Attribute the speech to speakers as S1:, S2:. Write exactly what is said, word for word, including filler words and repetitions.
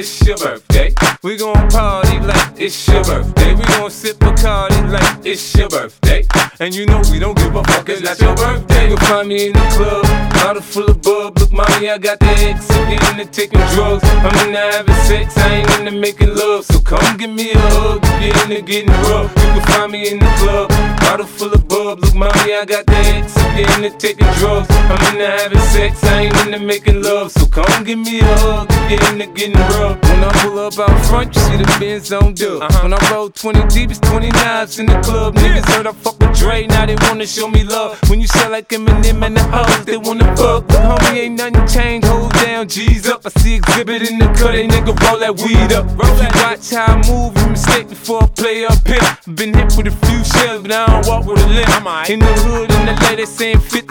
S1: it's your birthday. We gon' party like it's your birthday. We gon' sip Bacardi like it's your birthday. And you know we don't give a fuck, it's not your birthday. You'll find me in the club, bottle full of bub. Look, mommy, I got the X, I'm getting into taking drugs. I'm into having sex, I ain't into making love. So come give me a hug, get into getting rough. You can find me in the club, bottle full of bub. Look, mommy, I got the X, I'm getting into taking drugs. I'm into having sex, I ain't into making love. So come give me a hug, get into getting rough. When I pull up out front, you see the Benz on dub. Uh-huh. When I roll twenty deep, it's twenty knives in the club. Niggas heard I fuck with Dre, now they wanna show me love. When you sell like Eminem and the hoes, they wanna fuck. But homie, ain't nothing changed, hold down, G's up. I see exhibit in the cut, they nigga roll that weed up. If you watch how I move, you mistake before I play up here. Been hit with a few shells, but I don't walk with a limp. In the hood, in the lady saying fifty